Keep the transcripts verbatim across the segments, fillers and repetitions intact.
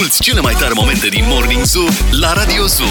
Asculți cele mai tare momente din Morning Zoo la Radio Zoo.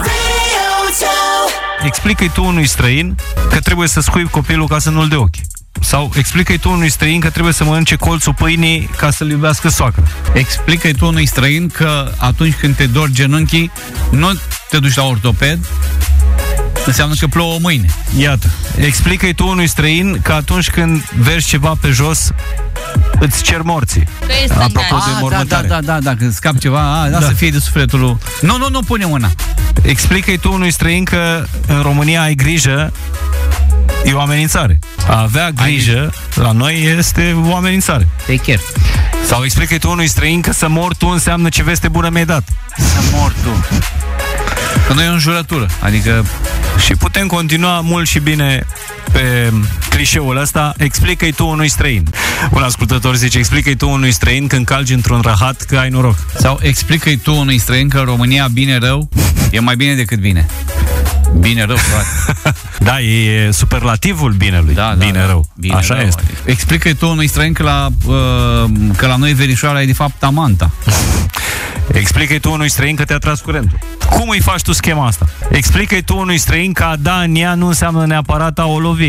Explică-i tu unui străin că trebuie să scuipi copilul ca să nu-l dea ochi. Sau explică-i tu unui străin că trebuie să mănânce colțul pâinii ca să-l iubească soacră. Explică-i tu unui străin că atunci când te dor genunchii, nu te duci la ortoped, înseamnă că plouă mâine. Iată. Explică-i tu unui străin că atunci când vergi ceva pe jos, îți cer morții. Apropo de mormântare. Da, da, da, dacă scap ceva, a, da, da. Să fie de sufletul lui. Nu, nu, nu pune mâna. Explică-i tu unui străin că în România ai grijă, e o amenințare. A avea grijă la noi este o amenințare. Take care. Sau explică-i tu unui străin că să mor tu înseamnă ce veste bună mi-ai dat. Să mor tu. Că nu e o înjurătură. Adică... Și putem continua mult și bine pe clișeul ăsta. Explică-i tu unui străin. Un ascultător zice, explică-i tu unui străin când calci într-un rahat că ai noroc. Sau explică-i tu unui străin că în România bine rău e mai bine decât bine. Bine rău, frate. Da, e superlativul binelui. Da, da, bine da. rău. Bine Așa rău, este. Adică. Explică-i tu unui străin că la, uh, că la noi verișoara e de fapt amanta. Explică-i tu unui străin că te-a tras curentul. Cum îi faci tu schema asta? Explică-i tu unui străin că a da în ea nu înseamnă neapărat a o lovi.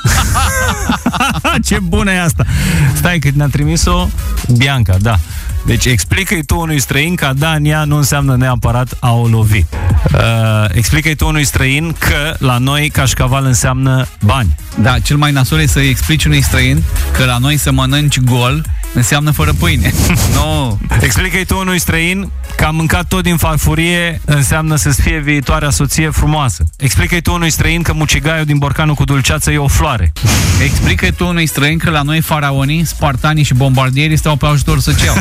Ce bună e asta! Stai că ne-a trimis-o Bianca, da. Deci explică-i tu unui străin că a da în ea nu înseamnă neapărat a o lovi. Uh, explică-i tu unui străin că la noi cașcaval înseamnă bani. Da, cel mai nasol e să-i explici unui străin că la noi să mănânci gol înseamnă fără pâine. No. Explică-i tu unui străin că a mâncat tot din farfurie înseamnă să-ți fie viitoarea soție frumoasă. Explică-i tu unui străin că mucigaiul din borcanul cu dulceață e o floare. Explică-i tu unui străin că la noi faraonii, spartanii și bombardierii stau pe ajutor social.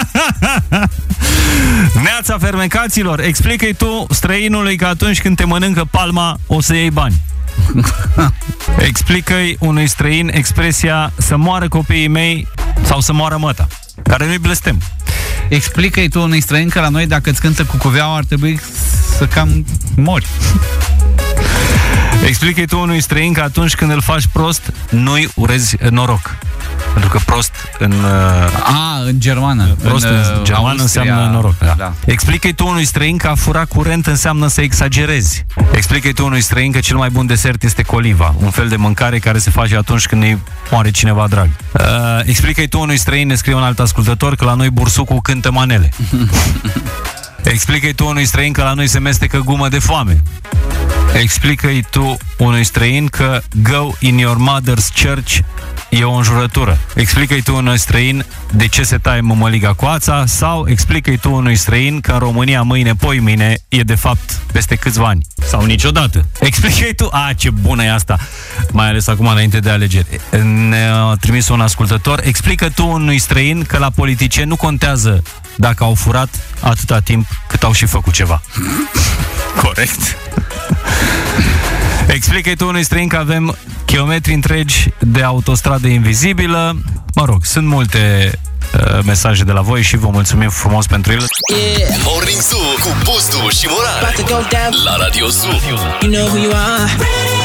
Neața fermecaților, explică-i tu străinului că atunci când te mănâncă palma o să iei bani. Explică-i unui străin expresia să moară copiii mei sau să moară măta, care nu-i blestem. Explică-i tu unui străin că la noi dacă îți cântă cucuveaua ar trebui să cam mori. Explică-i tu unui străin că atunci când îl faci prost, nu-i urezi noroc. Pentru că prost în... A, în germană. Prost în, în germană înseamnă noroc. Da. Da. Explică-i tu unui străin că a fura curent înseamnă să exagerezi. Explică-i tu unui străin că cel mai bun desert este coliva, un fel de mâncare care se face atunci când îi moare cineva drag. Uh, explică-i tu unui străin, ne scrie un alt ascultător, că la noi bursucul cântă manele. Explică-i tu unui străin că la noi se mestecă gumă de foame. Explică-i tu unui străin că go in your mother's church e o înjurătură. Explică-i tu unui străin de ce se taie mămăliga coața. Sau explică-i tu unui străin că în România mâine, poimâine e de fapt peste câțiva ani. Sau niciodată. Explică-i tu... A, ce bună e asta! Mai ales acum înainte de alegeri. Ne-a trimis un ascultător. Explică tu unui străin că la politicieni nu contează dacă au furat atâta timp cât au și făcut ceva. Corect. Explică-i tu unui străin că avem kilometri întregi de autostradă invizibilă. Mă rog, sunt multe uh, mesaje de la voi și vă mulțumim frumos pentru ele. Yeah. Morning Zoo cu Bustu și Morar la Radio Zoo. You know who you are.